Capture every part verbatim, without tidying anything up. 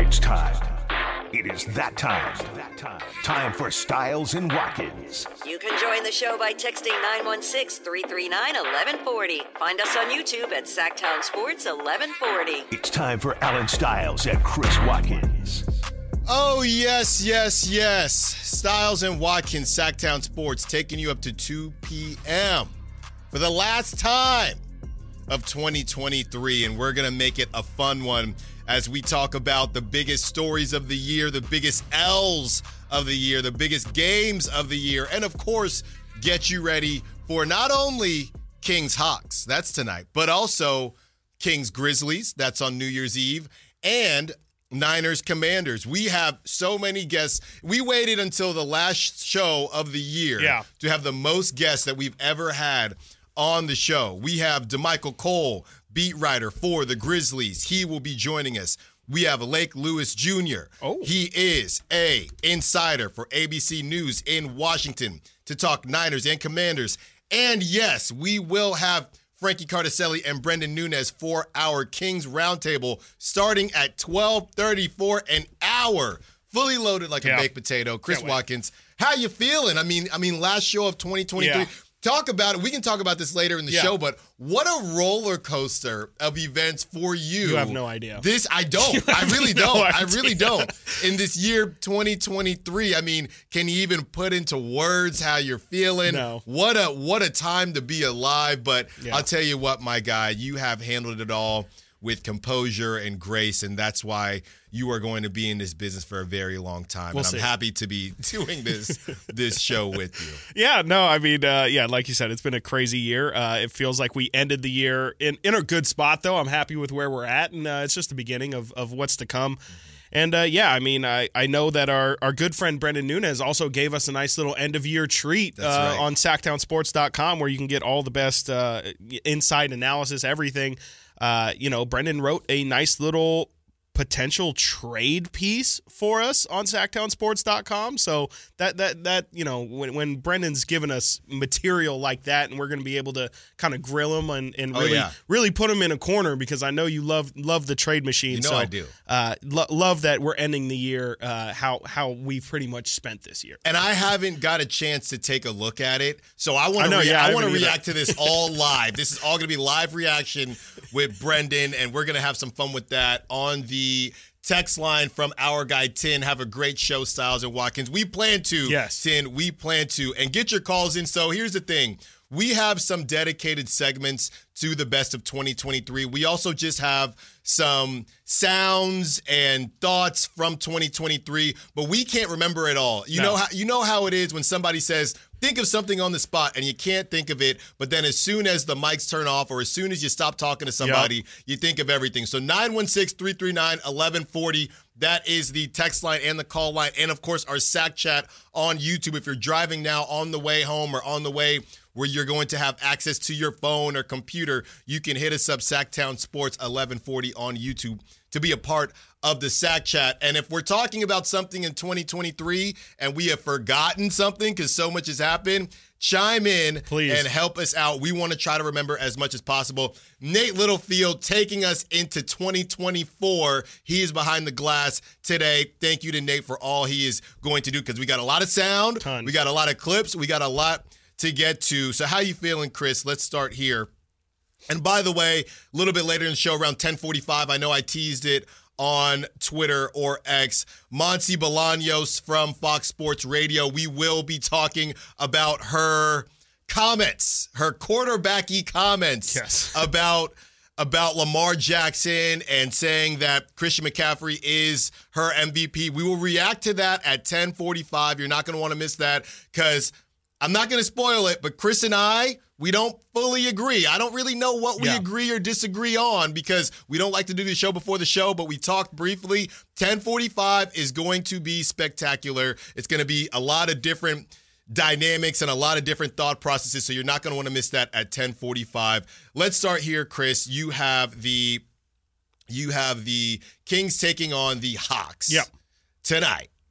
It's time. It is that time. Time for Styles and Watkins. You can join the show by texting nine one six, three three nine, one one four zero. Find us on YouTube at Sacktown Sports eleven forty. It's time for Alan Styles and Chris Watkins. Oh, yes, yes, yes. Styles and Watkins, Sacktown Sports, taking you up to two p.m. for the last time of twenty twenty-three, and we're going to make it a fun one as we talk about the biggest stories of the year, the biggest L's of the year, the biggest games of the year, and of course, get you ready for not only Kings Hawks, that's tonight, but also Kings Grizzlies, that's on New Year's Eve, and Niners Commanders. We have so many guests. We waited until the last show of the year yeah. to have the most guests that we've ever had on the show. We have DeMichael Cole, beat writer for the Grizzlies. He will be joining us. We have Lake Lewis Junior Oh. He is a insider for A B C News in Washington to talk Niners and Commanders. And yes, we will have Frankie Cardicelli and Brendan Nunez for our Kings Roundtable starting at twelve thirty-four, an hour, fully loaded like yeah. a baked potato. Chris Can't wait. Watkins, how you feeling? I mean, I mean, last show of twenty twenty-three. Yeah. Talk about it. We can talk about this later in the Yeah. show, but what a roller coaster of events for you. You have no idea. This, I don't. I really no don't. idea. I really don't. In this year, twenty twenty-three, I mean, can you even put into words how you're feeling? No. What a what a time to be alive. But Yeah. I'll tell you what, my guy, you have handled it all with composure and grace, and that's why you are going to be in this business for a very long time. We'll and I'm see. happy to be doing this this show with you. Yeah, no, I mean, uh, yeah, like you said, it's been a crazy year. Uh, it feels like we ended the year in, in a good spot, though. I'm happy with where we're at, and uh, it's just the beginning of, of what's to come. And, uh, yeah, I mean, I, I know that our, our good friend Brendan Nunez also gave us a nice little end-of-year treat uh, right. on Sacktown Sports dot com where you can get all the best uh, inside analysis, everything. Uh, you know, Brendan wrote a nice little potential trade piece for us on Sacktown Sports dot com. So that that that you know, when when Brendan's given us material like that, and we're going to be able to kind of grill him and, and Oh, really yeah. really put him in a corner, because I know you love love the trade machine. You know so, I do. Uh, lo- love that we're ending the year uh, how how we've pretty much spent this year. And I haven't got a chance to take a look at it, so I want I to. know, Rea- yeah, I I want to haven't either. react to this all live. This is all going to be live reaction with Brendan, and we're going to have some fun with that on the text line from our guy Tin. Have a great show, Styles and Watkins. We plan to, Yes. Tin. We plan to, and get your calls in. So here's the thing: we have some dedicated segments to the best of twenty twenty-three. We also just have some sounds and thoughts from twenty twenty-three, but we can't remember it all. You No. know how you know how it is when somebody says, think of something on the spot, and you can't think of it, but then as soon as the mics turn off or as soon as you stop talking to somebody, you think of everything. So nine one six, three three nine, one one four zero, that is the text line and the call line, and of course our Sack Chat on YouTube. If you're driving now on the way home or on the way where you're going to have access to your phone or computer, you can hit us up, Sacktown Sports eleven forty on YouTube, to be a part of the Sack Chat. And if we're talking about something in twenty twenty-three and we have forgotten something because so much has happened, chime in Please. and help us out. We want to try to remember as much as possible. Nate Littlefield taking us into twenty twenty-four. He is behind the glass today. Thank you to Nate for all he is going to do, because we got a lot of sound. Tons. We got a lot of clips. We got a lot to get to. So how you feeling, Chris? Let's start here. And by the way, a little bit later in the show, around ten forty-five, I know I teased it on Twitter or X, Monty Bolaños from Fox Sports Radio. We will be talking about her comments, her quarterbacky comments Yes. about about Lamar Jackson and saying that Christian McCaffrey is her M V P. We will react to that at ten forty-five. You're not going to want to miss that, because I'm not going to spoil it, but Chris and I, we don't fully agree. I don't really know what we Yeah. agree or disagree on, because we don't like to do the show before the show, but we talked briefly. ten forty-five is going to be spectacular. It's going to be a lot of different dynamics and a lot of different thought processes, so you're not going to want to miss that at ten forty-five. Let's start here, Chris. You have the you have the Kings taking on the Hawks Yep. tonight.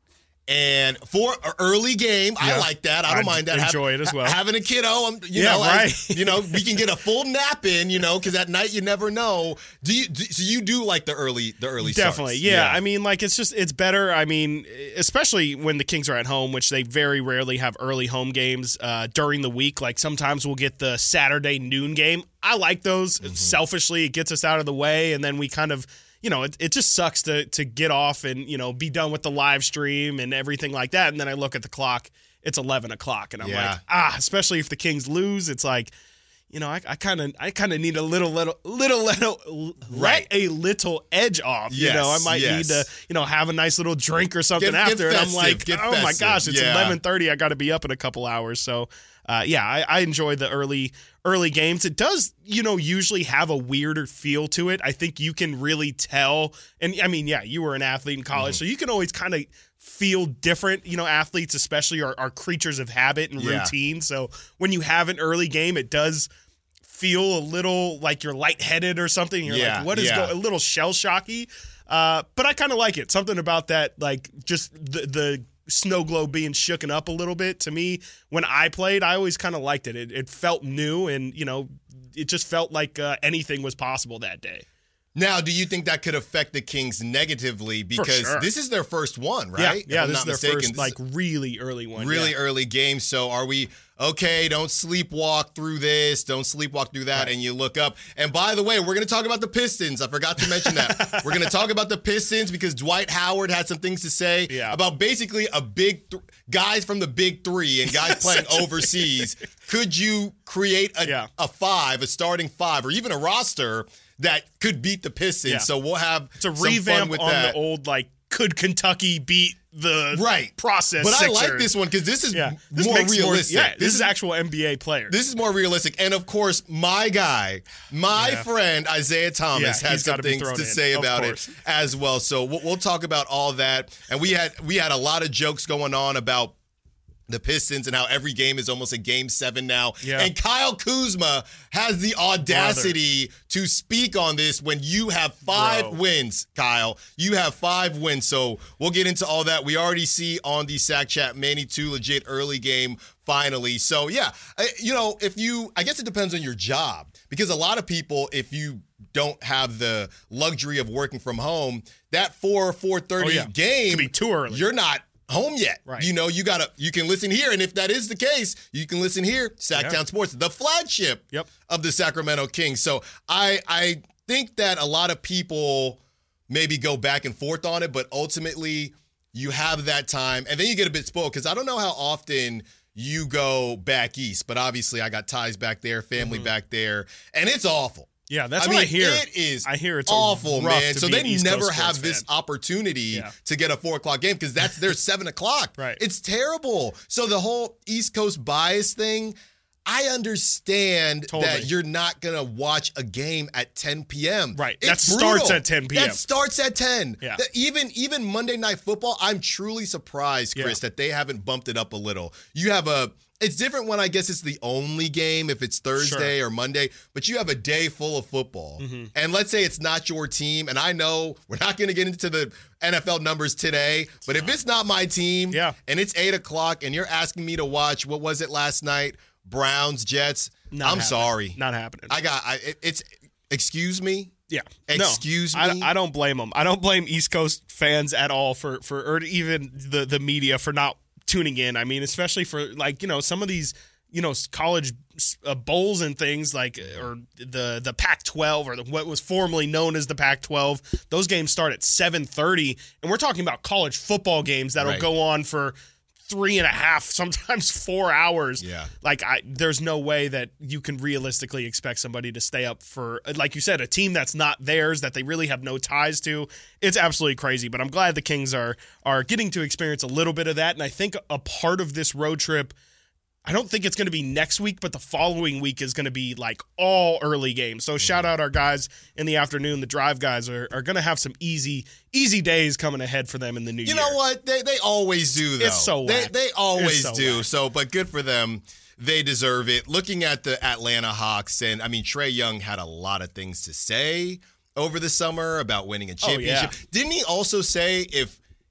And for an early game, Yeah. I like that. I don't I mind that. enjoy Have- it as well. Having a kiddo, I'm, you Yeah, know, I- right. you know, we can get a full nap in, you know, because at night you never know. Do you? Do, so you do like the early, the early Definitely, starts? yeah. I mean, like, it's just, it's better. I mean, especially when the Kings are at home, which they very rarely have early home games uh, during the week. Like, sometimes we'll get the Saturday noon game. I like those. Mm-hmm. Selfishly, it gets us out of the way, and then we kind of, you know, it, it just sucks to to get off and, you know, be done with the live stream and everything like that. And then I look at the clock, it's eleven o'clock, and I'm Yeah. like, ah, especially if the Kings lose, it's like, you know, I kind of, I kind of need a little, little, little, little, Right. let a little edge off. Yes, you know, I might yes. need to, you know, have a nice little drink or something Get- get after. And I'm festive, like, get oh my festive. gosh, it's Yeah. eleven thirty. I got to be up in a couple hours. So, uh, yeah, I, I enjoy the early, early games. It does, you know, usually have a weirder feel to it. I think you can really tell. And I mean, yeah, you were an athlete in college, Mm-hmm. so you can always kind of feel different. You know, athletes especially are, are creatures of habit and Yeah. routine. So when you have an early game, it does feel a little like you're lightheaded or something. You're Yeah, like, what is yeah. go-? a little shell shocky. Uh, but I kind of like it. Something about that, like just the the snow globe being shooken up a little bit. To me, when I played, I always kind of liked it. it. It felt new, and you know, it just felt like uh, anything was possible that day. Now, do you think that could affect the Kings negatively because sure. this is their first one, right? Yeah, yeah. If I'm This not is their mistaken. first This like really early one. really yeah. early game. So are we okay? Don't sleepwalk through this. Don't sleepwalk through that. Right. And you look up. And by the way, we're going to talk about the Pistons. I forgot to mention that. We're going to talk about the Pistons because Dwight Howard had some things to say Yeah. about basically a big th- guys from the big three and guys playing overseas. Could you create a, Yeah. a five, a starting five, or even a roster that could beat the Pistons? Yeah. So we'll have It's a some fun revamp with on that. the old like, could Kentucky beat the Right. process? But I like Sixers? this one because this is Yeah, this more makes realistic. More, yeah, this, is actual N B A players. This is more realistic. And of course, my guy, my Yeah. friend Isaiah Thomas Yeah, has he's some gotta be things thrown to in, say of about course. it as well. So we'll, we'll talk about all that. And we had we had a lot of jokes going on about the Pistons and how every game is almost a game seven now. Yeah. And Kyle Kuzma has the audacity to speak on this when you have five Bro. wins, Kyle. You have five wins. So we'll get into all that. We already see on the Sack Chat, Manny two legit early game finally. So yeah, I- you know, if you, I guess it depends on your job because a lot of people, if you don't have the luxury of working from home, that four or four thirty Oh, yeah. game Could be too early. You're not home yet. Right. You know, you gotta you can listen here. And if that is the case, you can listen here. Sacktown Yeah. Sports, the flagship Yep. of the Sacramento Kings. So I I think that a lot of people maybe go back and forth on it, but ultimately you have that time and then you get a bit spoiled because I don't know how often you go back east, but obviously I got ties back there, family back there, and it's awful. Yeah, that's I what mean, I hear. It is I hear it's awful, rough man. to So be they an East never Coast have sports this fan. opportunity Yeah. to get a four o'clock game because that's their seven o'clock. Right. It's terrible. So the whole East Coast bias thing, I understand Totally. that you're not gonna watch a game at ten p.m. Right. It's That starts brutal. at ten p.m. That starts at ten. Yeah. That even even Monday Night Football, I'm truly surprised, Chris, Yeah. that they haven't bumped it up a little. You have a. It's different when I guess it's the only game if it's Thursday or Monday, but you have a day full of football. Mm-hmm. And let's say it's not your team, and I know we're not going to get into the N F L numbers today, but if it's not my team Yeah. and it's eight o'clock and you're asking me to watch, what was it last night? Browns, Jets. Not I'm happening. sorry. Not happening. I got, I, it, it's, excuse me? Yeah. Excuse no, me? I, I don't blame them. I don't blame East Coast fans at all for, for or even the, the media for not tuning in. I mean, especially for like, you know, some of these, you know, college uh, bowls and things like, or the, the Pac twelve or the, what was formerly known as the Pac twelve. Those games start at seven thirty. And we're talking about college football games that'll Right. go on for three and a half, sometimes four hours. Yeah. Like, I, there's no way that you can realistically expect somebody to stay up for, like you said, a team that's not theirs, that they really have no ties to. It's absolutely crazy. But I'm glad the Kings are are getting to experience a little bit of that. And I think a part of this road trip, I don't think it's going to be next week, but the following week is going to be like all early games. So shout out our guys in the afternoon. The drive guys are, are going to have some easy, easy days coming ahead for them in the new You year. know what? They they always do though. It's so they whack. they always It's so do. whack. So, but good for them. They deserve it. Looking at the Atlanta Hawks, and I mean Trae Young had a lot of things to say over the summer about winning a Oh, yeah. championship. Didn't he also say if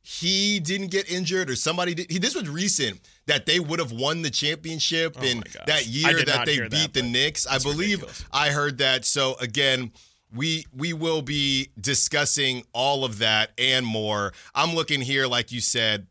he didn't get injured or somebody did. He, this was recent that they would have won the championship Oh in my gosh. that I year did that not they hear beat that, the but Knicks. I that's believe ridiculous. I heard that. So again, we we will be discussing all of that and more. I'm looking here, like you said,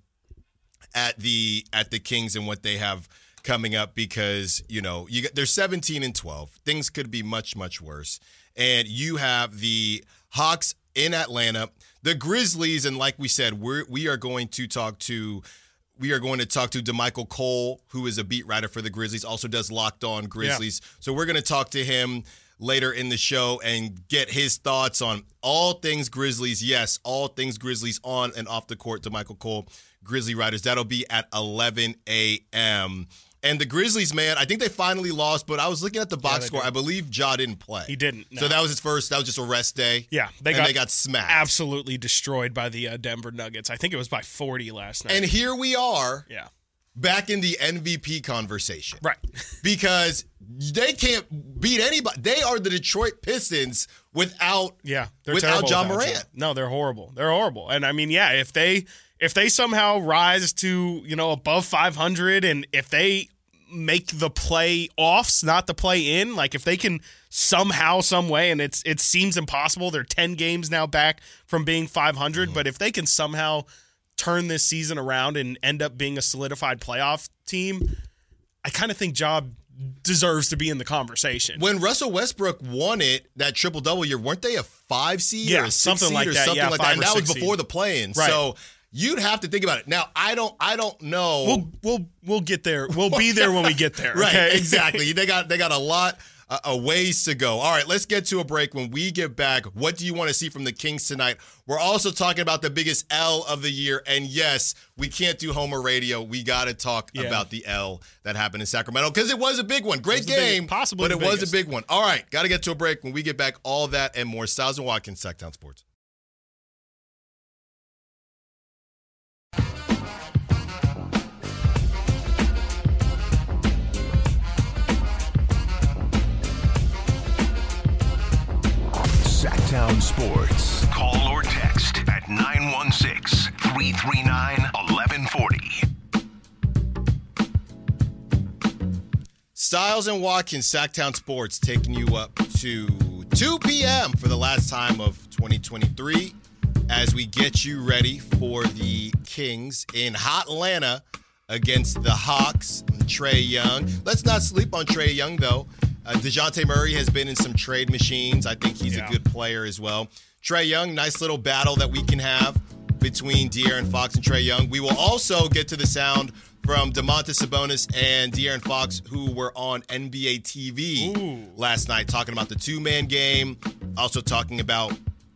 at the at the Kings and what they have coming up because, you know, you got, they're seventeen and twelve. Things could be much, much worse. And you have the Hawks in Atlanta, the Grizzlies, and like we said, we're we are going to talk to we are going to talk to DeMichael Cole, who is a beat writer for the Grizzlies, also does Locked On Grizzlies. Yeah. So we're going to talk to him later in the show and get his thoughts on all things Grizzlies. Yes, all things Grizzlies on and off the court. DeMichael Cole, Grizzly Writers. That'll be at eleven a.m. And the Grizzlies, man, I think they finally lost, but I was looking at the box yeah, score. Did. I believe Ja didn't play. He didn't. No. So that was his first. That was just a rest day. Yeah, they and got they got smacked, absolutely destroyed by the uh, Denver Nuggets. I think it was by forty last night. And here we are. Yeah. Back in the M V P conversation. Right. Because they can't beat anybody. They are the Detroit Pistons without yeah, they're without Ja Morant. Ja. No, they're horrible. They're horrible. And I mean, yeah, if they if they somehow rise to, you know, above five hundred and if they make the playoffs, not the play in, like if they can somehow, some way, and it's it seems impossible. They're ten games now back from being five hundred, mm-hmm. but if they can somehow turn this season around and end up being a solidified playoff team, I kind of think Ja deserves to be in the conversation. When Russell Westbrook won it, that triple-double year, weren't they a five seed yeah, or a six something seed like or that. something yeah, like that? And that was before seed. the play-in. Right. So you'd have to think about it. Now, I don't I don't know. We'll we'll we'll get there. We'll be there when we get there. Right, okay? exactly. They got they got a lot uh, a ways to go. All right, let's get to a break. When we get back, what do you want to see from the Kings tonight? We're also talking about the biggest L of the year. And yes, we can't do Homer Radio. We got to talk yeah. about the L that happened in Sacramento because it was a big one. Great game, big, possibly but it biggest. was a big one. All right, got to get to a break. When we get back, all that and more. Styles and Watkins, Sacktown Sports. Sacktown Sports. Call or text at nine one six, three three nine, one one four zero. Styles and Watkins, Sacktown Sports, taking you up to two p.m. for the last time of twenty twenty-three as we get you ready for the Kings in hot Atlanta against the Hawks and Trae Young. Let's not sleep on Trae Young, though. Uh, DeJounte Murray has been in some trade machines. I think he's yeah. a good player as well. Trae Young, nice little battle that we can have between De'Aaron Fox and Trae Young. We will also get to the sound from Domantas Sabonis and De'Aaron Fox, who were on N B A T V Ooh. last night, talking about the two-man game, also talking about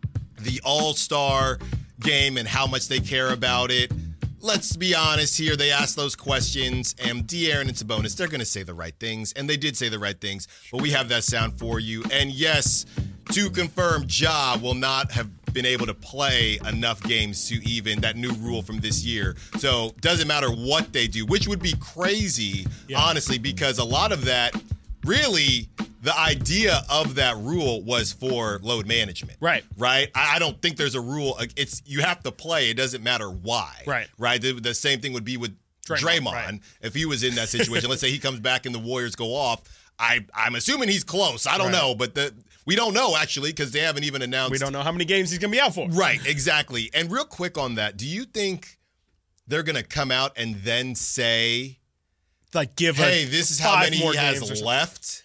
the All-Star game and how much they care about it. Let's be honest here. They asked those questions, and De'Aaron and Sabonis, they're going to say the right things, and they did say the right things, but we have that sound for you. And yes, to confirm, Ja will not have been able to play enough games to even that new rule from this year. So doesn't matter what they do, which would be crazy, yeah. honestly, because a lot of that, really, the idea of that rule was for load management. Right. Right? I, I don't think there's a rule. It's you have to play. It doesn't matter why. Right. Right? The, the same thing would be with Draymond. Draymond right. If he was in that situation. Let's say he comes back and the Warriors go off. I, I'm assuming he's close. I don't right. know. But the we don't know, actually, because they haven't even announced. We don't know how many games he's going to be out for. Right. Exactly. And real quick on that, do you think they're going to come out and then say, like, give hey, a this is how many he has left?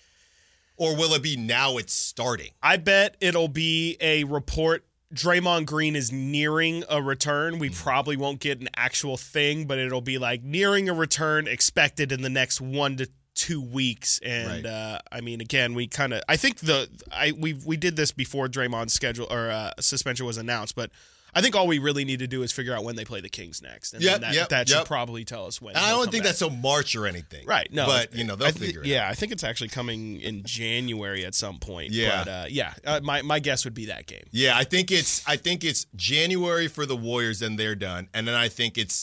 Or will it be now it's starting? I bet it'll be a report. Draymond Green is nearing a return. We mm-hmm. probably won't get an actual thing, but it'll be like nearing a return expected in the next one to two weeks. And, right. uh, I mean, again, we kind of – I think the I we we did this before Draymond's schedule or uh, suspension was announced, but – I think all we really need to do is figure out when they play the Kings next. And yep, that, yep, that yep. should probably tell us when. And I don't think back. that's so March or anything. Right, no. But, you know, they'll th- figure it yeah, out. I think it's actually coming in January at some point. Yeah. But, uh, yeah, uh, my, my guess would be that game. Yeah, I think it's I think it's January for the Warriors and they're done. And then I think it's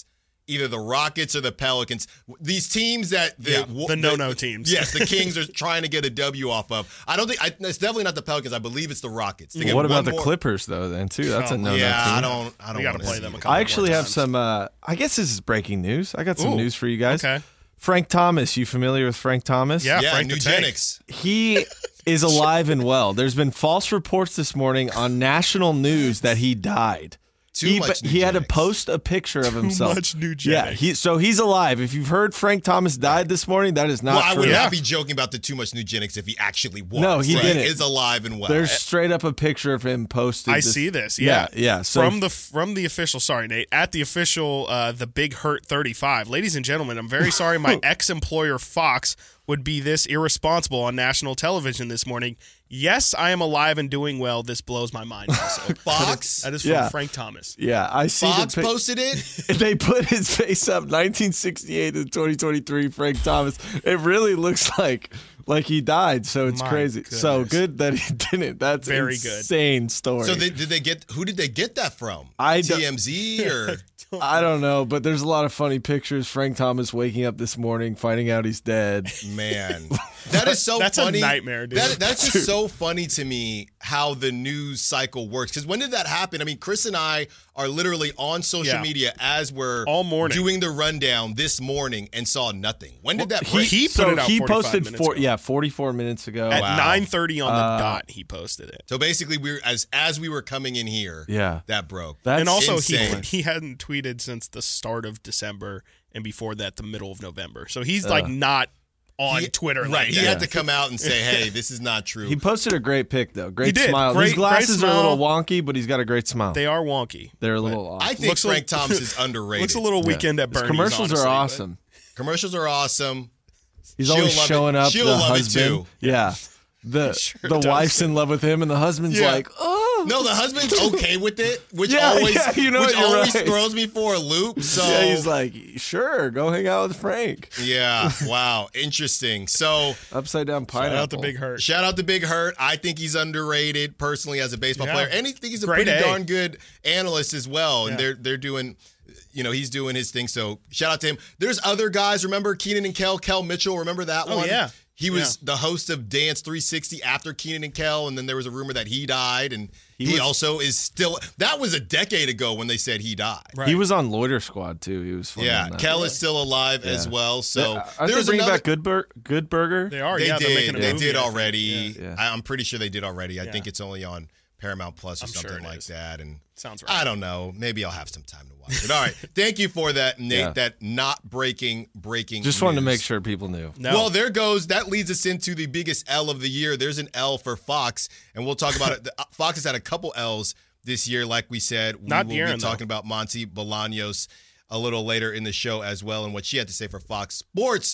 either the Rockets or the Pelicans. These teams that the, Yeah, the no-no teams. Yes, the Kings are trying to get a W off of. I don't think I, it's definitely not the Pelicans. I believe it's the Rockets. They Well, get what one about the more- Clippers though? Then too, that's Oh, a no. Yeah, I team. don't. I don't We got to wanna play see them a it. couple I actually more have times. some. Uh, I guess this is breaking news. I got some Ooh, news for you guys. Okay. Frank Thomas. You familiar with Frank Thomas? Yeah, Yeah, Frank the Tank. Nugenics. He is alive and well. There's been false reports this morning on national news that he died. Too he, much he had to Nugenics. post a picture of himself. much Nugenics. Yeah, he, so he's alive. If you've heard Frank Thomas died this morning, that is not Well, I true. would Yeah. not be joking about the too much Nugenics if he actually was. No, he Like, didn't. Is alive and well. There's straight up a picture of him posted. I this- see this. Yeah, yeah. yeah. So from the from the official, sorry, Nate, at the official, uh, the Big Hurt thirty-five, ladies and gentlemen, I'm very sorry. My ex-employer Fox would be this irresponsible on national television this morning. Yes, I am alive and doing well. This blows my mind. Also, Fox. that is from Yeah. Frank Thomas. yeah, I see. Fox the pic- posted it. They put his face up, nineteen sixty-eight to twenty twenty-three. Frank Thomas. It really looks like like he died. So it's My crazy. So goodness. good that he didn't. That's Very good. insane story. So they, did they get? Who did they get that from? I don't- T M Z or I don't know, but there's a lot of funny pictures. Frank Thomas waking up this morning, finding out he's dead. man? That is so That's a funny. nightmare, dude. That, that's just so funny to me how the news cycle works. Because when did that happen? I mean, Chris and I are literally on social Yeah. media as we're All morning. doing the rundown this morning and saw nothing. When did that He, break? He put so it out he forty-five posted minutes four, ago. yeah, forty-four minutes ago. At Wow. nine thirty on the Uh, dot, he posted it. so basically, we were as as we were coming in here. Yeah. that broke. That's And also, insane. he he hadn't tweeted since the start of December, and before that, the middle of November. So he's like not on He- Twitter, right? Like He that. had to come out and say, "Hey, this is not true." He posted a great pic though. Great He did. smile. Great- His glasses great are a little smile. wonky, but he's got a great smile. They are wonky. They're a little off. I think Looks a- Frank Thomas is underrated. Looks a little weekend at His Bernie's. commercials honestly, are but- awesome. Commercials are awesome. He's She'll always love it. showing up. She'll the love it, husband. too. Yeah. The Sure the does. wife's in love with him, and the husband's Yeah. like, oh. No, the husband's okay with it, which Yeah, always, yeah, you know which what, you're always right. throws me for a loop. So Yeah, he's like, sure, go hang out with Frank. yeah, wow, interesting. So Upside down Shout pineapple. out the Big Hurt. shout out to Big Hurt. I think he's underrated personally as a baseball Yeah. player, and I think he's a Great pretty A. darn good analyst as well. And Yeah. they're they're doing. You know, he's doing his thing. So shout out to him. There's other guys. Remember Keenan and Kel? Kel Mitchell. Remember that Oh, one? yeah. He was Yeah. the host of Dance three sixty after Keenan and Kel, and then there was a rumor that he died, and he, was- also is still. That was a decade ago when they said he died. Right. He was on Loiter Squad too. He was funny Yeah, on that. Kel is still alive as Yeah. well. So Aren't they there's bringing another. back Good, Bur- Good Burger? They are. They yeah, they're did. making a They movie, did I think. already. Yeah. Yeah. I, I'm pretty sure they did already. I Yeah. think it's only on Paramount Plus or I'm sure something it like is. that. And Sounds right. I don't know. Maybe I'll have some time to watch it. All right. Thank you for that, Nate. Yeah. That not breaking breaking. Just wanted to news. make sure people knew. No. Well, there goes. That leads us into the biggest L of the year. There's an L for Fox, and we'll talk about it. The- Fox has had a couple L's this year, like we said. We Not will De'Aaron, be though. talking about Monty Bolaños a little later in the show as well, and what she had to say for Fox Sports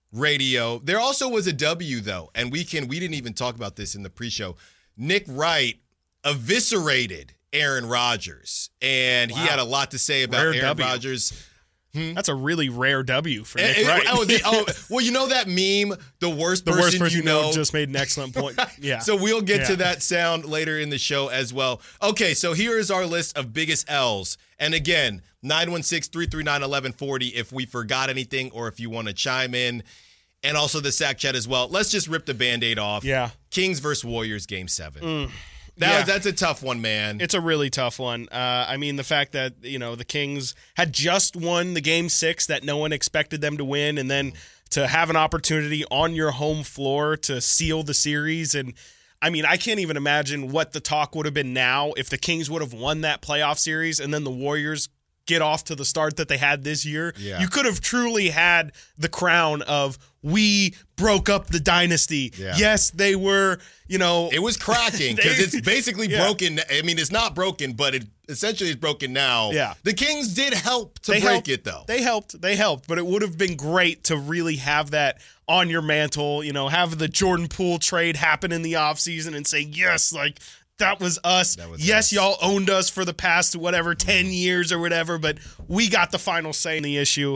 Radio. There also was a W though, and we can we didn't even talk about this in the pre-show. Nick Wright eviscerated Aaron Rodgers, and he Wow. had a lot to say about Rare Aaron W. Rodgers. That's a really rare W for Nick Eh, eh, Wright. oh, the- oh, well, you know that meme, the worst the person, worst person you know. just made an excellent point. Yeah. So we'll get to Yeah. that sound later in the show as well. Okay, so here is our list of biggest L's. And again, nine one six, three three nine, one one four zero if we forgot anything or if you want to chime in. And also the Sack Chat as well. Let's just rip the Band-Aid off. Yeah. Kings versus Warriors game seven. That, Yeah. That's a tough one, man. It's a really tough one. Uh, I mean, the fact that, you know, the Kings had just won the game six that no one expected them to win, and then to have an opportunity on your home floor to seal the series. And I mean, I can't even imagine what the talk would have been now if the Kings would have won that playoff series and then the Warriors get off to the start that they had this year. Yeah. You could have truly had the crown of, we broke up the dynasty. Yeah. Yes, they were, you know. It was cracking because They- it's basically Yeah. broken. I mean, it's not broken, but it essentially is broken now. Yeah. The Kings did help to They break helped. it, though. They helped. They helped, but it would have been great to really have that on your mantle, you know, have the Jordan Poole trade happen in the offseason and say, yes, like, that was us. That was yes, us. y'all owned us for the past, whatever, ten years or whatever, but we got the final say in the issue.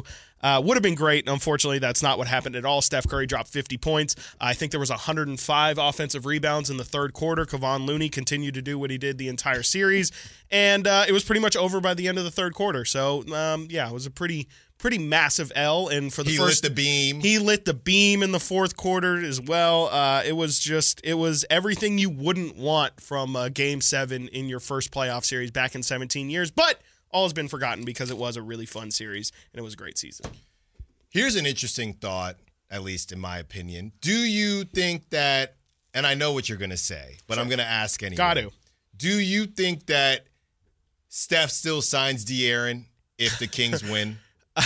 Uh, would have been great. Unfortunately, that's not what happened at all. Steph Curry dropped fifty points. I think there was one hundred five offensive rebounds in the third quarter. Kevon Looney continued to do what he did the entire series, and uh, it was pretty much over by the end of the third quarter. So, um, yeah, it was a pretty pretty massive L. And for the he first, lit the beam. He lit the beam in the fourth quarter as well. Uh, it was just, it was everything you wouldn't want from uh, Game Seven in your first playoff series back in seventeen years, but all has been forgotten because it was a really fun series and it was a great season. Here's an interesting thought, at least in my opinion. Do you think that, and I know what you're going to say, but sure. I'm going to ask anyway. Got to. Do you think that Steph still signs De'Aaron if the Kings win?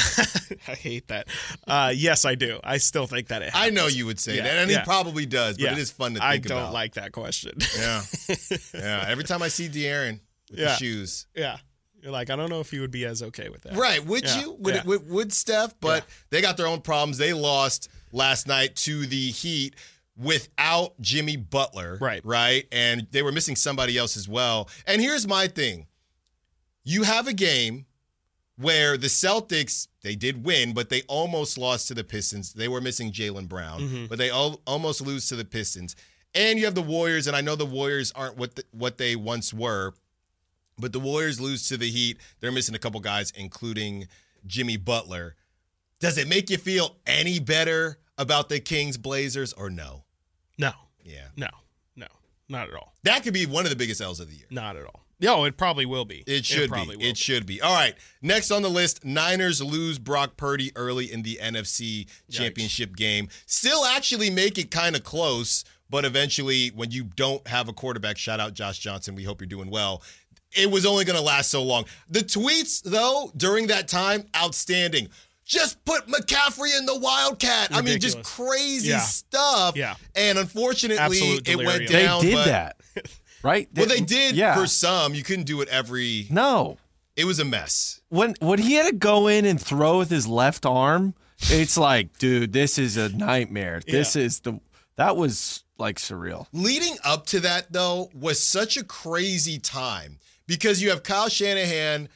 I hate that. Uh, yes, I do. I still think that it happens. I know you would say yeah, that, and yeah. he probably does, but yeah. it is fun to think I about. I don't like that question. Yeah. Yeah. Every time I see De'Aaron with yeah. the shoes. Yeah. You're like, I don't know if you would be as okay with that. Right. Would yeah. you? Would, yeah. it, would, would Steph? But yeah. they got their own problems. They lost last night to the Heat without Jimmy Butler. Right. Right. And they were missing somebody else as well. And here's my thing. You have a game where the Celtics, they did win, but they almost lost to the Pistons. They were missing Jaylen Brown, mm-hmm. but they al- almost lose to the Pistons. And you have the Warriors, and I know the Warriors aren't what the, what they once were, but the Warriors lose to the Heat. They're missing a couple guys, including Jimmy Butler. Does it make you feel any better about the Kings Blazers or no? No. Yeah. No. No. Not at all. That could be one of the biggest L's of the year. Not at all. No, it probably will be. It should it probably be. Will it be. should be. All right. Next on the list, Niners lose Brock Purdy early in the N F C Yikes. Championship game. Still actually make it kind of close, but eventually when you don't have a quarterback, shout out Josh Johnson, we hope you're doing well. It was only going to last so long. The tweets, though, during that time, outstanding. Just put McCaffrey in the Wildcat. Ridiculous. I mean, just crazy yeah. stuff. Yeah. And unfortunately, Absolute it went delirium. down. They did but, that, right? Well, they did yeah. for some. You couldn't do it every. No. It was a mess. When when he had to go in and throw with his left arm, it's like, dude, this is a nightmare. This yeah. is the that was like surreal. Leading up to that, though, was such a crazy time because you have Kyle Shanahan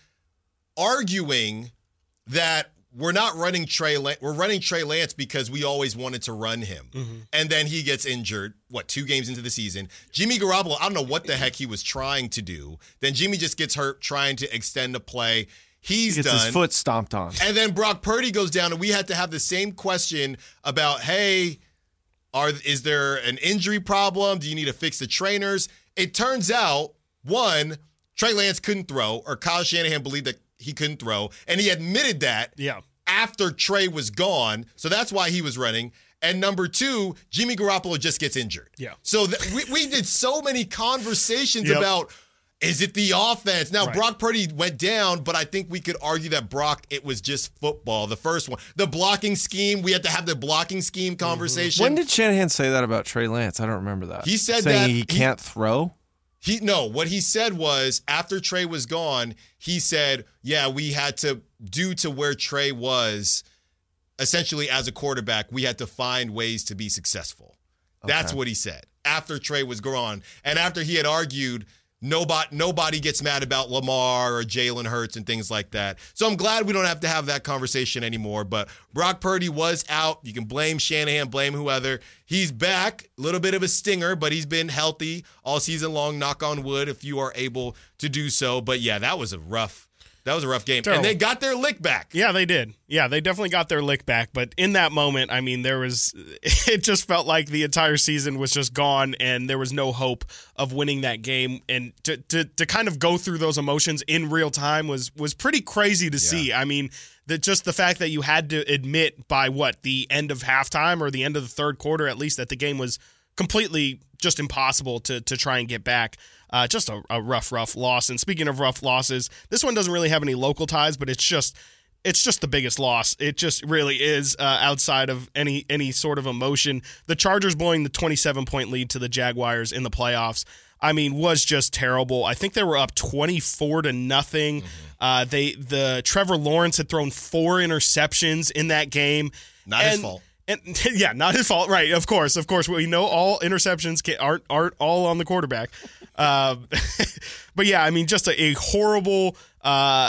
arguing that we're not running Trey Lance. We're running Trey Lance because we always wanted to run him. Mm-hmm. And then he gets injured, what, two games into the season. Jimmy Garoppolo, I don't know what the heck he was trying to do. Then Jimmy just gets hurt trying to extend the play. He's he gets done. his foot stomped on. And then Brock Purdy goes down, and we had to have the same question about, hey, are is there an injury problem? Do you need to fix the trainers? It turns out, one, Trey Lance couldn't throw, or Kyle Shanahan believed that he couldn't throw, and he admitted that yeah. after Trey was gone, so that's why he was running. And number two, Jimmy Garoppolo just gets injured. Yeah. So th- we, we did so many conversations yep. about, is it the offense? Now, right. Brock Purdy went down, but I think we could argue that Brock, it was just football, the first one. The blocking scheme, we had to have the blocking scheme conversation. When did Shanahan say that about Trey Lance? I don't remember that. He said Saying that he he- can't throw? He no, what he said was after Trey was gone, he said, yeah, we had to, due to where Trey was, essentially as a quarterback, we had to find ways to be successful. That's Okay. what he said after Trey was gone. And after he had argued, nobody, nobody gets mad about Lamar or Jalen Hurts and things like that. So I'm glad we don't have to have that conversation anymore. But Brock Purdy was out. You can blame Shanahan, blame whoever. He's back. A little bit of a stinger, but he's been healthy all season long, knock on wood, if you are able to do so. But yeah, that was a rough That was a rough game. Terrible. And they got their lick back. Yeah, they did. Yeah, they definitely got their lick back. But in that moment, I mean, there was, it just felt like the entire season was just gone and there was no hope of winning that game. And to to, to kind of go through those emotions in real time was was pretty crazy to Yeah. see. I mean, the, just the fact that you had to admit by what, the end of halftime or the end of the third quarter, at least, that the game was completely just impossible to to try and get back. Uh, just a, a rough, rough loss. And speaking of rough losses, this one doesn't really have any local ties, but it's just it's just the biggest loss. It just really is uh, outside of any any sort of emotion. The Chargers blowing the twenty-seven point lead to the Jaguars in the playoffs, I mean, was just terrible. I think they were up twenty-four to nothing. Mm-hmm. Uh, they the Trevor Lawrence had thrown four interceptions in that game. Not and, his fault. And yeah, not his fault. Right. Of course. Of course. We know all interceptions can, aren't, aren't all on the quarterback. Um, but yeah, I mean, just a, a horrible, uh,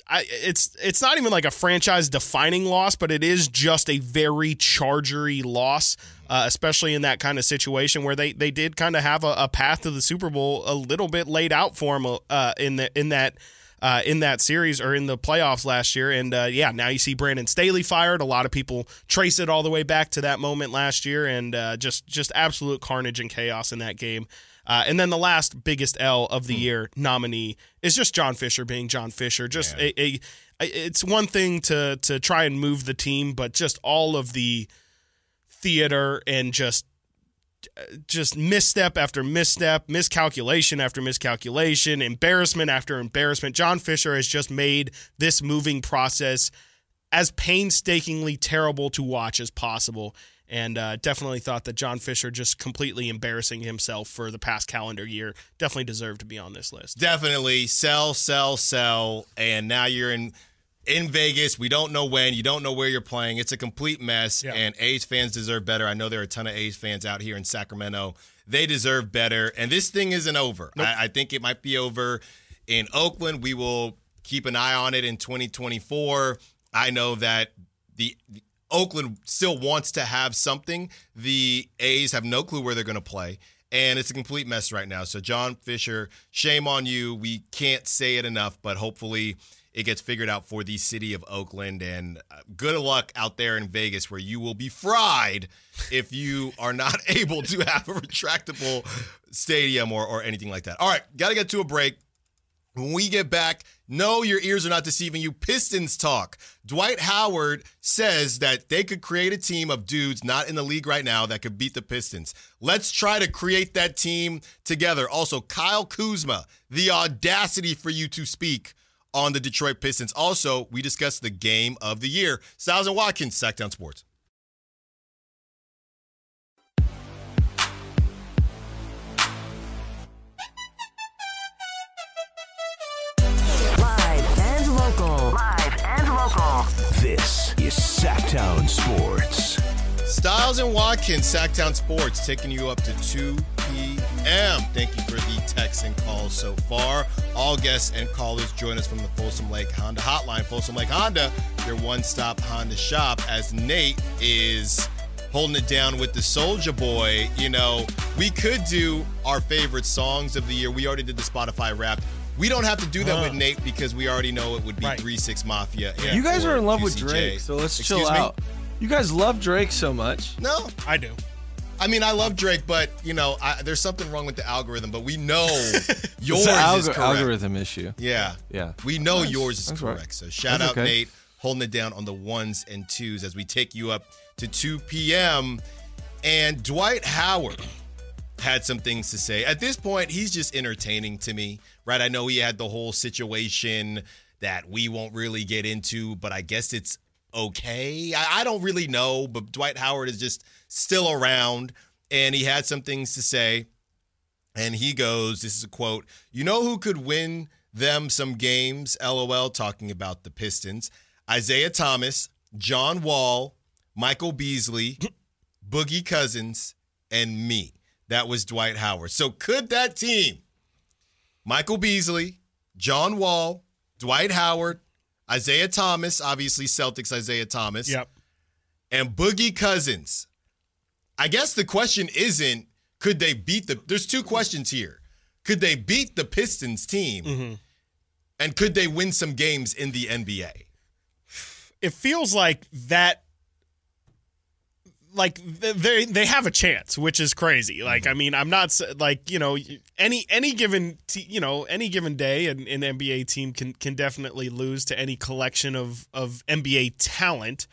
I, it's it's not even like a franchise-defining loss, but it is just a very Chargery loss, uh, especially in that kind of situation where they, they did kind of have a, a path to the Super Bowl a little bit laid out for them uh, in the in that uh, in that series or in the playoffs last year. And uh, yeah, now you see Brandon Staley fired. A lot of people trace it all the way back to that moment last year, and uh, just just absolute carnage and chaos in that game. Uh, and then the last biggest L of the year nominee is just John Fisher being John Fisher. Just a, a, a, it's one thing to to try and move the team, but just all of the theater and just just misstep after misstep, miscalculation after miscalculation, embarrassment after embarrassment. John Fisher has just made this moving process as painstakingly terrible to watch as possible. And uh, definitely thought that John Fisher just completely embarrassing himself for the past calendar year definitely deserved to be on this list. Definitely. Sell, sell, sell. And now you're in in Vegas. We don't know when. You don't know where you're playing. It's a complete mess. Yeah. And A's fans deserve better. I know there are a ton of A's fans out here in Sacramento. They deserve better. And this thing isn't over. Nope. I, I think it might be over in Oakland. We will keep an eye on it in twenty twenty-four. I know that the – Oakland still wants to have something. The A's have no clue where they're going to play, and it's a complete mess right now. So, John Fisher, shame on you. We can't say it enough, but hopefully it gets figured out for the city of Oakland. And good luck out there in Vegas where you will be fried if you are not able to have a retractable stadium or, or anything like that. All right, got to get to a break. When we get back, no, your ears are not deceiving you. Pistons talk. Dwight Howard says that they could create a team of dudes not in the league right now that could beat the Pistons. Let's try to create that team together. Also, Kyle Kuzma, the audacity for you to speak on the Detroit Pistons. Also, we discussed the game of the year. Styles and Watkins, Sacktown Sports. This is Sacktown Sports. Styles and Watkins, Sacktown Sports, taking you up to two p.m. Thank you for the texts and calls so far. All guests and callers join us from the Folsom Lake Honda Hotline. Folsom Lake Honda, your one-stop Honda shop, as Nate is holding it down with the Soulja Boy. You know, we could do our favorite songs of the year. We already did the Spotify Wrapped. We don't have to do that uh, with Nate because we already know it would be right. three six Mafia. You guys are in love U C J. With Drake, so let's Excuse chill me? out. You guys love Drake so much. No. I do. I mean, I love Drake, but, you know, I, there's something wrong with the algorithm, but we know yours it's an alg- is correct. algorithm issue. Yeah. Yeah. We know nice. yours is That's correct. Right. So shout That's out okay. Nate, holding it down on the ones and twos as we take you up to two p.m. And Dwight Howard had some things to say. At this point, he's just entertaining to me, right? I know he had the whole situation that we won't really get into, but I guess it's okay. I, I don't really know, but Dwight Howard is just still around, and he had some things to say. And he goes, this is a quote, "You know who could win them some games, LOL," talking about the Pistons. Isaiah Thomas, John Wall, Michael Beasley, Boogie Cousins, and me. That was Dwight Howard. So could that team, Michael Beasley, John Wall, Dwight Howard, Isaiah Thomas, obviously Celtics Isaiah Thomas, yep, and Boogie Cousins. I guess the question isn't, could they beat the – there's two questions here. Could they beat the Pistons team, mm-hmm. and could they win some games in the N B A? It feels like that – like they they have a chance, which is crazy. Like, mm-hmm. I mean, I'm not like, you know, any any given t- you know any given day, an, an N B A team can can definitely lose to any collection of of N B A talent.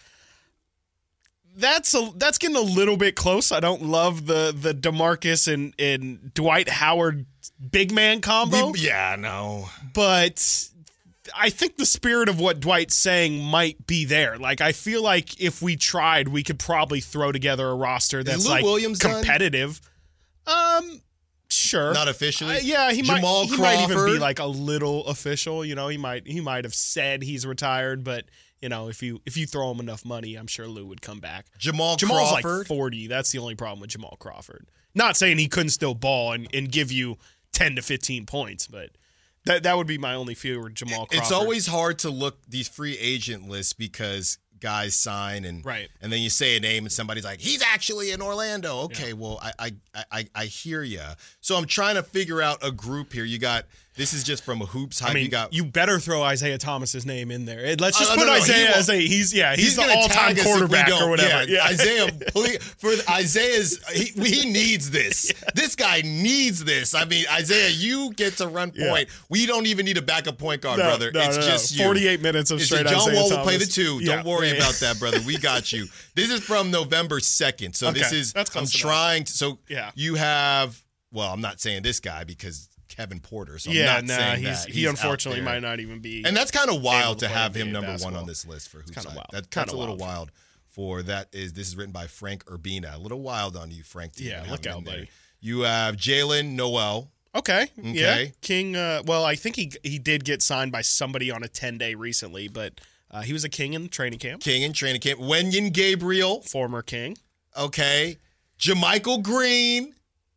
That's a that's getting a little bit close. I don't love the the DeMarcus and and Dwight Howard big man combo. We, yeah, no, but I think the spirit of what Dwight's saying might be there. Like, I feel like if we tried, we could probably throw together a roster that's like Williams competitive. Done? Um, sure, not officially. Uh, yeah, he Jamal might. He Crawford. might even be like a little official. You know, he might. He might have said he's retired, but you know, if you if you throw him enough money, I'm sure Lou would come back. Jamal Jamal's Crawford, like forty. That's the only problem with Jamal Crawford. Not saying he couldn't still ball and, and give you ten to fifteen points, but. That that would be my only fear with Jamal Crawford. It's always hard to look these free agent lists because guys sign and right. and then you say a name and somebody's like, he's actually in Orlando. Okay, yeah. well, I I I, I hear you. So I'm trying to figure out a group here. You got this is just from a hoops hype. I mean, you got you better throw Isaiah Thomas's name in there. Let's just uh, put no, no, Isaiah he as a he's yeah he's, he's the all time quarterback or whatever. Yeah, yeah. Isaiah please, for Isaiah's he, he needs this. Yeah. This guy needs this. I mean, Isaiah, you get to run point. Yeah. We don't even need a backup point guard, no, brother. No, it's no, just no. you. forty-eight minutes of it's straight John Isaiah Wall Thomas. will play the two. Yeah. Don't worry yeah. about that, brother. We got you. This is from November second. So okay. this is That's I'm enough. trying to so yeah. you have well, I'm not saying this guy because Kevin Porter. So I'm yeah, not nah, saying he's, that. he He's unfortunately out there. might not even be. And that's kind of wild to play have him N B A number basketball. one on this list for Hoops Kind of Hype. wild. That, Kinda that's a little wild. wild. For that is this is written by Frank Urbina. A little wild on you, Frank. To Yeah, even look have him out, in there. buddy. You have Jalen Noel. Okay. Okay. Yeah. King. Uh, well, I think he he did get signed by somebody on a ten day recently, but uh, he was a King in training camp. King in training camp. Wenyen Gabriel. Former King. Okay. JaMychal Green.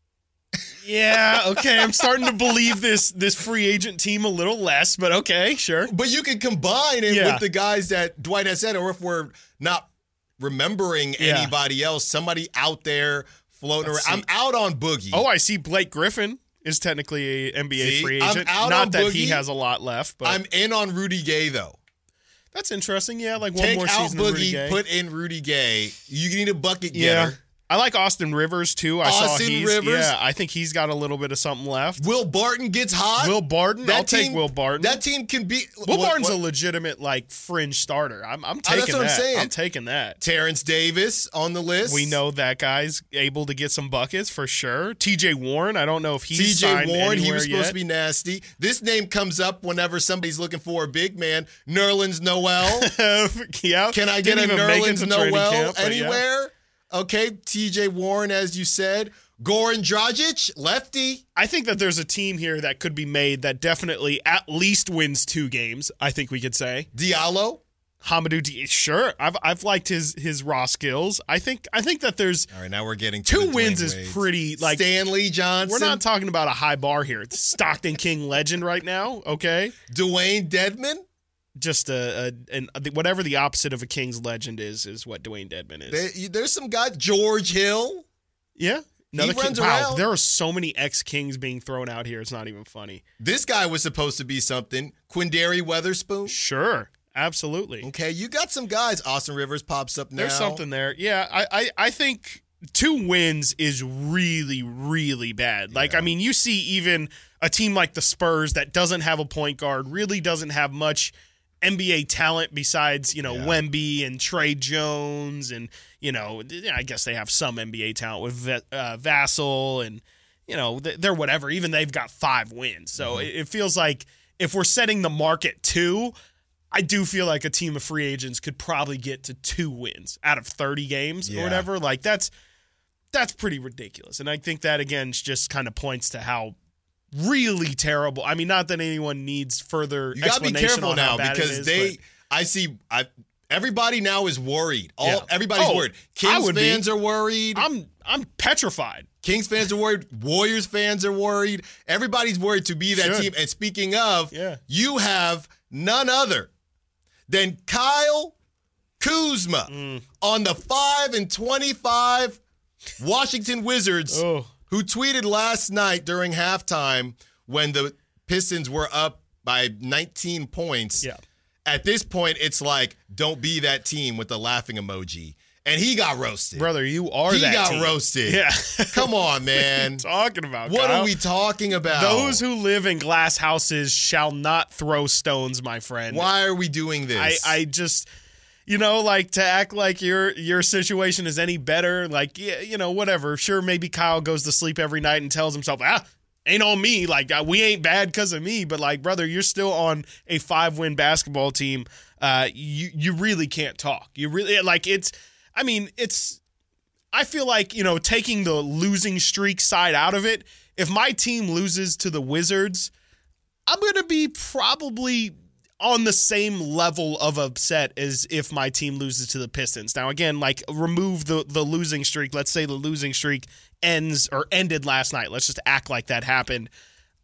Yeah, okay. I'm starting to believe this this free agent team a little less, but okay, sure. But you can combine it Yeah. with the guys that Dwight has said, or if we're not remembering Yeah. anybody else, somebody out there floating Let's around. see. I'm out on Boogie. Oh, I see Blake Griffin is technically a N B A See, free I'm agent. out Not on that Boogie. he has a lot left, but I'm in on Rudy Gay, though. that's interesting. Yeah, like one Take more out season of Rudy Boogie, Gay. put in Rudy Gay. You need a bucket yeah. getter. I like Austin Rivers too. I saw Austin he's, Rivers? Yeah, I think he's got a little bit of something left. Will Barton gets hot. Will Barton, That I'll take team- Will Barton. That team can be. Will what- Barton's what- a legitimate like fringe starter. I'm I'm Oh, taking that's what I'm that. saying. I'm taking that. Terrence Davis on the list. We know that guy's able to get some buckets for sure. T J Warren, I don't know if he's T J signed Warren, he anywhere was supposed yet. to be nasty. This name comes up whenever somebody's looking for a big man. Nerlens Noel. yeah. Can I get Didn't a even make it Nerlens to training Noel camp, but yeah. anywhere? Okay, T J Warren, as you said. Goran Dragic, lefty. I think that there's a team here that could be made that definitely at least wins two games. I think we could say Diallo. Hamadou Di- sure. I've I've liked his his raw skills. I think I think that there's All right, now we're getting to two the wins Dwayne is Wades. pretty like Stanley Johnson. we're not talking about a high bar here. It's Stockton King legend right now. Okay, Dwayne Dedman. just a, a an whatever the opposite of a King's legend is is what Dwayne Dedman is. There- there's some guys. George Hill. yeah. Another He runs King. Wow, around. there are so many ex-Kings being thrown out here. It's not even funny. This guy was supposed to be something. Quindary Weatherspoon. Sure, absolutely. Okay, you got some guys. Austin Rivers pops up now. There's something there. Yeah, I, I, I think two wins is really, really bad. Like, Yeah. I mean, you see even a team like the Spurs that doesn't have a point guard, really doesn't have much N B A talent besides, you know, Yeah. Wemby and Trey Jones. And, you know, I guess they have some N B A talent with Va- uh, Vassell and, you know, they're whatever. Even they've got five wins. So Mm-hmm. it, it feels like if we're setting the market two, I do feel like a team of free agents could probably get to two wins out of thirty games Yeah. or whatever. Like that's that's pretty ridiculous. And I think that again just kind of points to how really terrible. I mean, not that anyone needs further You got to be explanation careful on how now bad it because is, they. but- I see. I everybody now is worried. All Yeah. everybody's Oh, worried. I Kings would be. fans are worried. I'm I'm petrified. Kings fans are worried. Warriors fans are worried. Everybody's worried to be that Should. team. And speaking of, Yeah. you have none other than Kyle Kuzma Mm. on the five and twenty-five Washington Wizards, Oh. who tweeted last night during halftime when the Pistons were up by nineteen points. Yeah. At this point, it's like, don't be that team with the laughing emoji. And he got roasted. Brother, you are He that got team. roasted. Yeah. Come on, man. Talking about What Kyle. are we talking about? Those who live in glass houses shall not throw stones, my friend. Why are we doing this? I, I just, you know, like to act like your your situation is any better. Like, yeah, you know, whatever. Sure, maybe Kyle goes to sleep every night and tells himself, ah, ain't on me. Like, uh, we ain't bad because of me. But like, brother, you're still on a five win basketball team. Uh, you you really can't talk. You really like it's. I mean, it's. I feel like, you know, taking the losing streak side out of it. If my team loses to the Wizards, I'm going to be probably on the same level of upset as if my team loses to the Pistons. Now, again, like remove the, the losing streak. Let's say the losing streak ends or ended last night. Let's just act like that happened.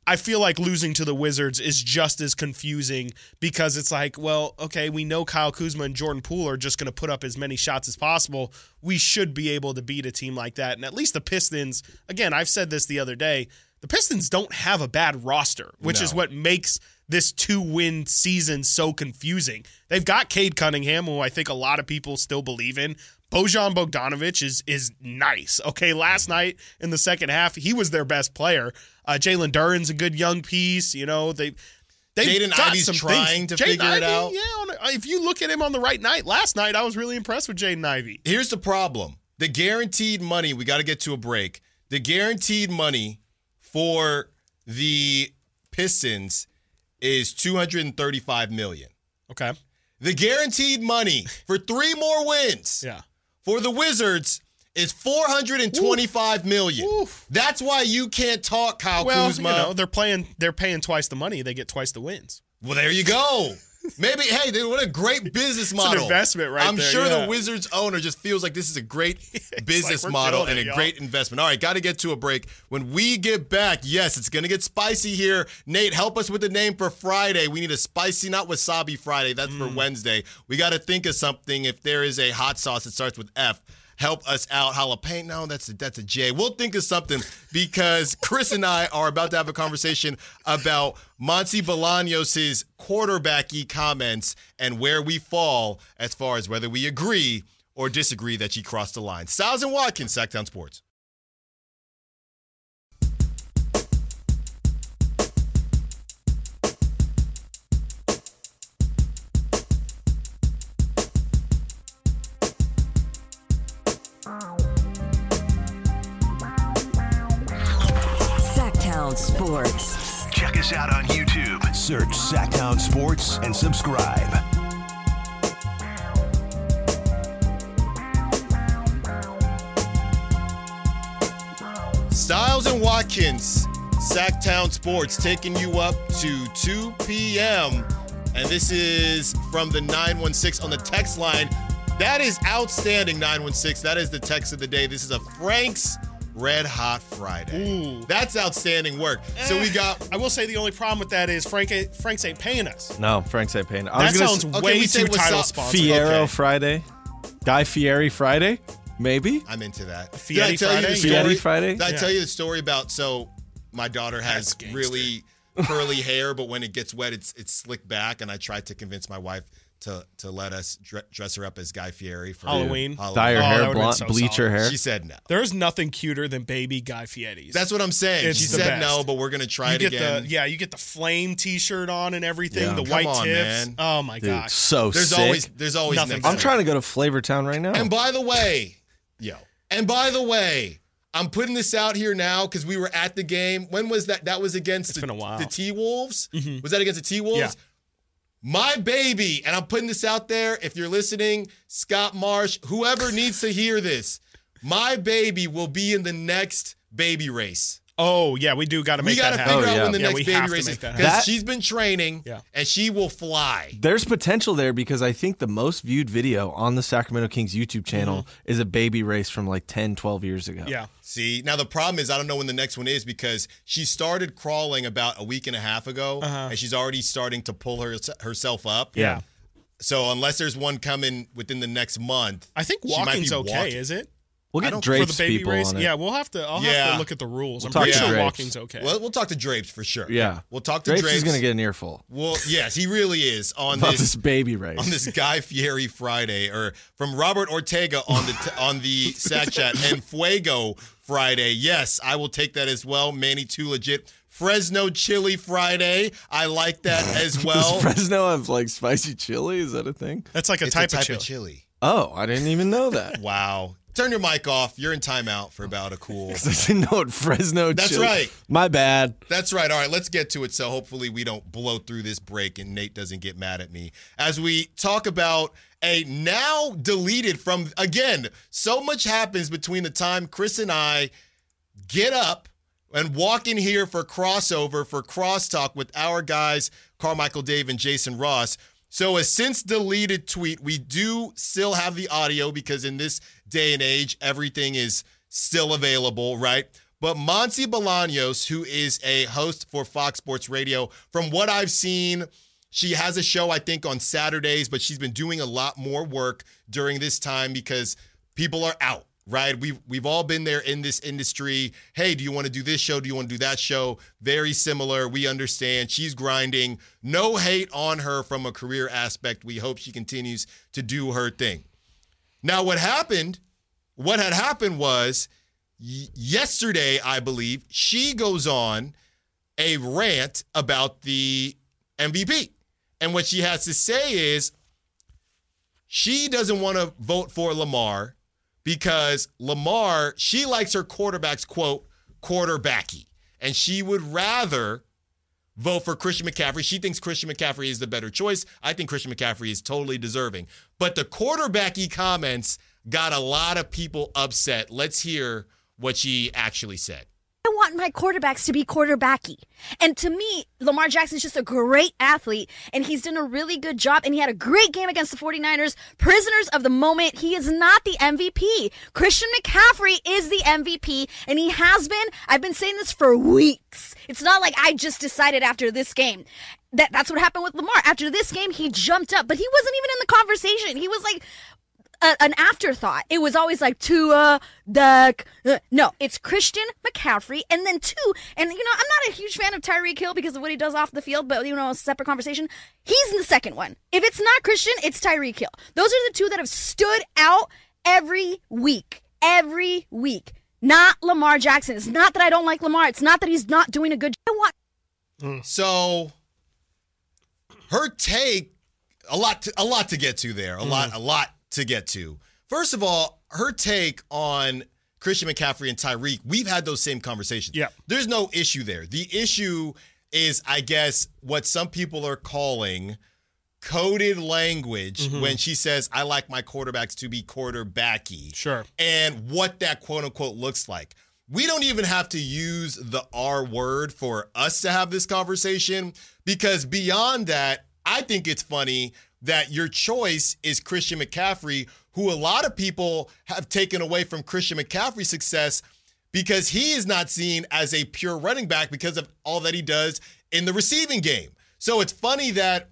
I feel like losing to the Wizards is just as confusing because it's like, well, okay, we know Kyle Kuzma and Jordan Poole are just going to put up as many shots as possible. We should be able to beat a team like that. And at least the Pistons, again, I've said this the other day, the Pistons don't have a bad roster, which No. is what makes this two-win season so confusing. They've got Cade Cunningham, who I think a lot of people still believe in. Bojan Bogdanovic is is nice. Okay, last night in the second half, he was their best player. Uh, Jalen Duren's a good young piece. You know, they they Jaden Ivey's trying to figure it out. Yeah, on a, if you look at him on the right night, last night I was really impressed with Jaden Ivey. Here's the problem. The guaranteed money, we got to get to a break. The guaranteed money for the Pistons is two hundred thirty-five million dollars. Okay. The guaranteed money for three more wins Yeah. for the Wizards is four hundred twenty-five million dollars. Oof. That's why you can't talk Kyle Well, Kuzma. you know, they're playing they're paying twice the money, they get twice the wins. Well, there you go. Maybe, hey, they- what a great business model. an investment right I'm there, sure yeah. the Wizards owner just feels like this is a great business like, we're model doing and it, a y'all. great investment. All right, got to get to a break. When we get back, yes, it's going to get spicy here. Nate, help us with the name for Friday. We need a spicy, not wasabi Friday. That's for Wednesday. We got to think of something. If there is a hot sauce that starts with F, help us out. Jalapeno, no, that's a, that's a J. We'll think of something because Chris and I are about to have a conversation about Monty Bolaños' quarterbacky comments and where we fall as far as whether we agree or disagree that she crossed the line. Styles and Watkins, Sacktown Sports. Sacktown Sports. Check us out on YouTube. Search Sacktown Sports and subscribe. Styles and Watkins, Sacktown Sports, taking you up to two p.m. And this is from the nine one six on the text line. That is outstanding, nine one six. That is the text of the day. This is a Frank's Red Hot Friday. Ooh. That's outstanding work. So we got... I will say the only problem with that is Frank ain't, Frank's ain't paying us. No, Frank's ain't paying. I That was gonna sounds s- okay, way we say too what's title up, sponsored. Fiero Okay. Friday, Guy Fieri Friday, maybe. I'm into that. Fieri Did I tell Friday? you the story? Fieri Friday? Did I Yeah. tell you the story about, so my daughter has That's gangster. really curly hair, but when it gets wet, it's it's slicked back, and I tried to convince my wife to to let us dre- dress her up as Guy Fieri for Halloween. Dye her Oh, that hair would've been blonde, so bleach her solid. hair. She said no. There's nothing cuter than baby Guy Fieri's. That's what I'm saying. It's she the said best. no, but we're gonna try you it get again. the yeah, you get the flame T-shirt on and everything, Yeah. the Come white on, tips. man. Oh my Dude, gosh. so There's sick. always there's always Nothing next better. I'm time. trying to go to Flavortown right now. And by the way, yo. And by the way, I'm putting this out here now because we were at the game. When was that? That was against It's the, been a while. the T-Wolves. Mhm. Was that against the T-Wolves? Yeah. My baby, and I'm putting this out there. If you're listening, Scott Marsh, whoever needs to hear this, my baby will be in the next baby race. Oh yeah, we do got to We make got to that figure happen. Oh, out yeah. when the Yeah, next we baby have to race make is that because happen. she's been training Yeah. and she will fly. There's potential there because I think the most viewed video on the Sacramento Kings YouTube channel is a baby race from like ten, twelve years ago. Yeah. See, now the problem is I don't know when the next one is because she started crawling about a week and a half ago, Uh-huh. and she's already starting to pull her, herself up. Yeah. So unless there's one coming within the next month, I think she might be walking's okay, walking. is it? We'll I get don't- For Drapes the baby people race? on it. Yeah, we'll have to I'll have Yeah. to look at the rules. I'm talk pretty to sure Drapes. walking's okay. Well, we'll talk to Drapes for sure. Yeah. We'll talk to Drapes, Drapes. is going to get an earful Well, yes, he really is on about this this baby race. on this Guy Fieri Friday, or from Robert Ortega on the t- on the Sack Chat, and Fuego Friday. Yes, I will take that as well. Manny Too Legit. Fresno Chili Friday. I like that as well. Does Fresno have like spicy chili? Is that a thing? That's like a It's type, a type of of chili. chili. Oh, I didn't even know that. Wow. Turn your mic off. You're in timeout for about a cool. I didn't know what Fresno That's chili. right. My bad. That's right. All right, let's get to it. So hopefully we don't blow through this break and Nate doesn't get mad at me as we talk about a now deleted from, again, so much happens between the time Chris and I get up and walk in here for crossover, for crosstalk with our guys, Carmichael Dave and Jason Ross. So a since deleted tweet, we do still have the audio because in this day and age, everything is still available, right? But Monty Bolaños, who is a host for Fox Sports Radio, from what I've seen, she has a show, I think, on Saturdays, but she's been doing a lot more work during this time because people are out, right? We've, we've all been there in this industry. Hey, do you want to do this show? Do you want to do that show? Very similar. We understand. She's grinding. No hate on her from a career aspect. We hope she continues to do her thing. Now, what happened, what had happened was y- yesterday, I believe, she goes on a rant about the M V P. And what she has to say is she doesn't want to vote for Lamar because Lamar, she likes her quarterbacks, quote, quarterbacky. And she would rather vote for Christian McCaffrey. She thinks Christian McCaffrey is the better choice. I think Christian McCaffrey is totally deserving. But the quarterbacky comments got a lot of people upset. Let's hear what she actually said. I want my quarterbacks to be quarterbacky. And to me, Lamar Jackson's just a great athlete, and he's done a really good job, and he had a great game against the 49ers. Prisoners of the moment. He is not the M V P. Christian McCaffrey is the M V P, and he has been. I've been saying this for weeks. It's not like I just decided after this game. That That's what happened with Lamar. After this game, he jumped up, but he wasn't even in the conversation. He was like A, an afterthought. It was always like Tua, Duck. Uh, no, it's Christian McCaffrey, and then two. And you know, I'm not a huge fan of Tyreek Hill because of what he does off the field, but you know, a separate conversation. He's in the second one. If it's not Christian, it's Tyreek Hill. Those are the two that have stood out every week, every week. Not Lamar Jackson. It's not that I don't like Lamar. It's not that he's not doing a good job. I want. So her take, a lot, to, a lot to get to there. A mm. lot, a lot. to get to. First of all, her take on Christian McCaffrey and Tyreek, we've had those same conversations. Yeah. There's no issue there. The issue is, I guess, what some people are calling coded language mm-hmm. when she says, I like my quarterbacks to be quarterbacky. Sure. And what that quote unquote looks like. We don't even have to use the R word for us to have this conversation because beyond that, I think it's funny that your choice is Christian McCaffrey, who a lot of people have taken away from Christian McCaffrey's success because he is not seen as a pure running back because of all that he does in the receiving game. So it's funny that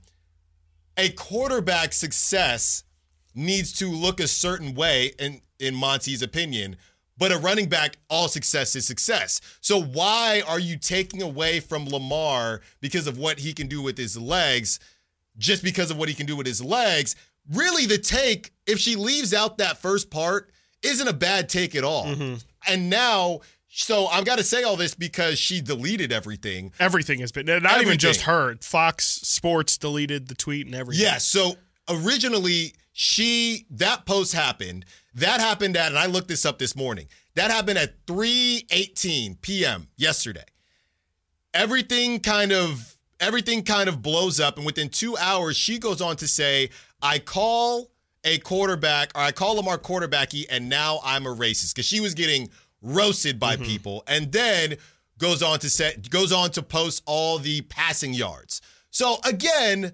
a quarterback's success needs to look a certain way, in, in Monty's opinion, but a running back, all success is success. So why are you taking away from Lamar because of what he can do with his legs just because of what he can do with his legs? Really, the take, if she leaves out that first part, isn't a bad take at all. Mm-hmm. And now, so I've got to say all this because she deleted everything. Everything has been, not everything. Even just her. Fox Sports deleted the tweet and everything. Yeah, so originally, she, that post happened. That happened at, and I looked this up this morning, that happened at three eighteen p.m. yesterday. Everything kind of, Everything kind of blows up, and within two hours, she goes on to say, I call a quarterback, or I call Lamar quarterbacky, and now I'm a racist, because she was getting roasted by mm-hmm. people, and then goes on to say, goes on to post all the passing yards. So again,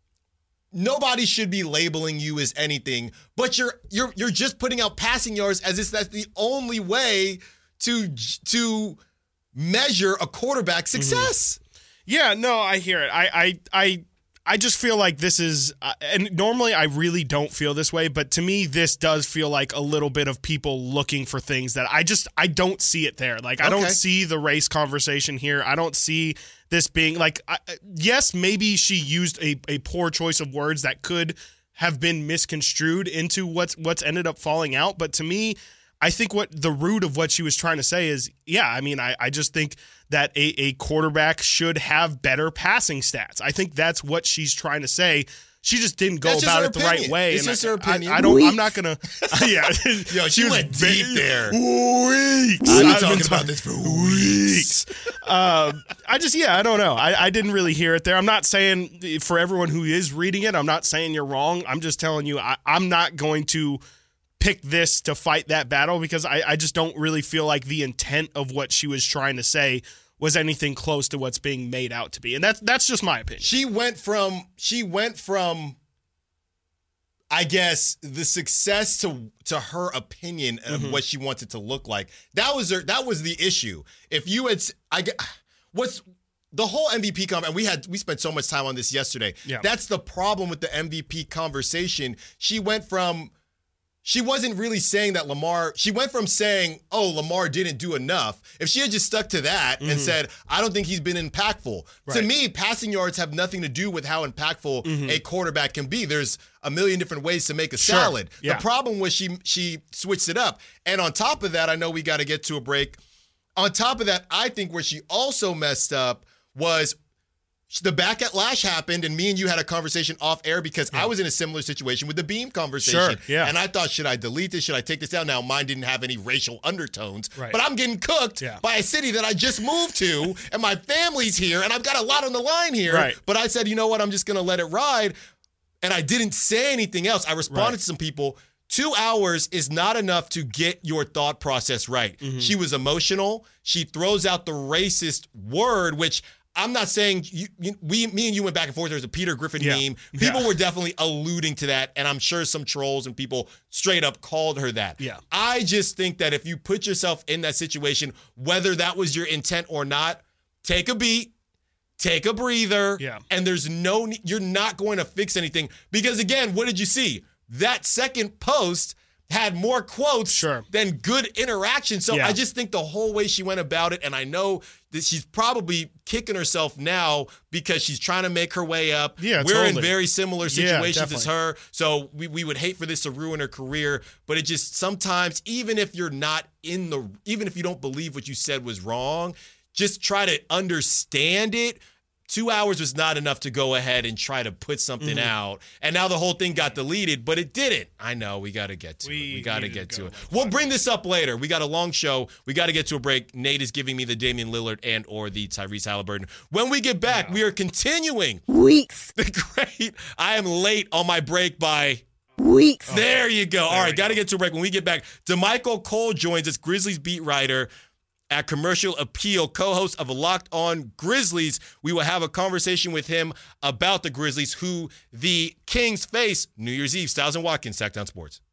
nobody should be labeling you as anything, but you're you're you're just putting out passing yards as if that's the only way to to measure a quarterback's success. Mm-hmm. Yeah, no, I hear it. I, I, I, I just feel like this is, uh, and normally I really don't feel this way, but to me, this does feel like a little bit of people looking for things that I just, I don't see it there. Like, I okay. don't see the race conversation here. I don't see this being like, I, yes, maybe she used a, a poor choice of words that could have been misconstrued into what's, what's ended up falling out. But to me, I think what the root of what she was trying to say is, yeah, I mean, I, I just think that a, a quarterback should have better passing stats. I think that's what she's trying to say. She just didn't go that's about it the opinion. right way. It's and just I, her opinion. I, I don't. Weeks. I'm not gonna. Yeah, yo, she, she went deep there. Weeks. I've been I've talking been about this for weeks. um, I just, yeah, I don't know. I, I didn't really hear it there. I'm not saying for everyone who is reading it, I'm not saying you're wrong. I'm just telling you, I, I'm not going to pick this to fight that battle because I, I just don't really feel like the intent of what she was trying to say was anything close to what's being made out to be. And that's that's just my opinion. She went from she went from I I guess the success to to her opinion of Mm-hmm. what she wants it to look like. That was her, that was the issue. If you had, s- I get what's the whole M V P comment. And we had we spent so much time on this yesterday. Yeah. That's the problem with the M V P conversation. She went from. She wasn't really saying that Lamar, she went from saying, oh, Lamar didn't do enough. If she had just stuck to that and said, I don't think he's been impactful. To Right. me, passing yards have nothing to do with how impactful a quarterback can be. There's a million different ways to make a Sure. salad. Yeah. The problem was she she switched it up. And on top of that, I know we got to get to a break. On top of that, I think where she also messed up was the back at Lash happened, and me and you had a conversation off air because I was in a similar situation with the Beam conversation. Sure, yeah. And I thought, should I delete this? Should I take this down? Now, mine didn't have any racial undertones, Right. but I'm getting cooked Yeah. by a city that I just moved to, and my family's here, and I've got a lot on the line here. Right. But I said, you know what? I'm just going to let it ride. And I didn't say anything else. I responded Right. to some people. Two hours is not enough to get your thought process right. Mm-hmm. She was emotional. She throws out the racist word, which I'm not saying you, you, we, me and you went back and forth. There was a Peter Griffin Yeah. meme. People Yeah. were definitely alluding to that, and I'm sure some trolls and people straight up called her that. Yeah. I just think that if you put yourself in that situation, whether that was your intent or not, take a beat. Take a breather, Yeah. and there's no, ne- you're not going to fix anything. Because again, what did you see? That second post had more quotes Sure. than good interaction. So Yeah. I just think the whole way she went about it, and I know that she's probably kicking herself now because she's trying to make her way up. Yeah, We're in totally. very similar Yeah, situations as definitely. her. So we, we would hate for this to ruin her career, but it just sometimes, even if you're not in the, even if you don't believe what you said was wrong, just try to understand it. Two hours was not enough to go ahead and try to put something Mm-hmm. out. And now the whole thing got deleted, but it didn't. I know, we got to get to We it. We got to needed get to to go it. like We'll bring this up later. We got a long show. We got to get to a break. Nate is giving me the Damian Lillard and or the Tyrese Halliburton. When we get back, we are continuing Weeks. the great. I am late on my break by... Weeks. There you go. All There right, we got to go. get to a break. When we get back, DeMichael Cole joins us, Grizzlies beat writer at Commercial Appeal, co-host of Locked On Grizzlies. We will have a conversation with him about the Grizzlies, who the Kings face New Year's Eve. Styles and Watkins, Sacktown Sports.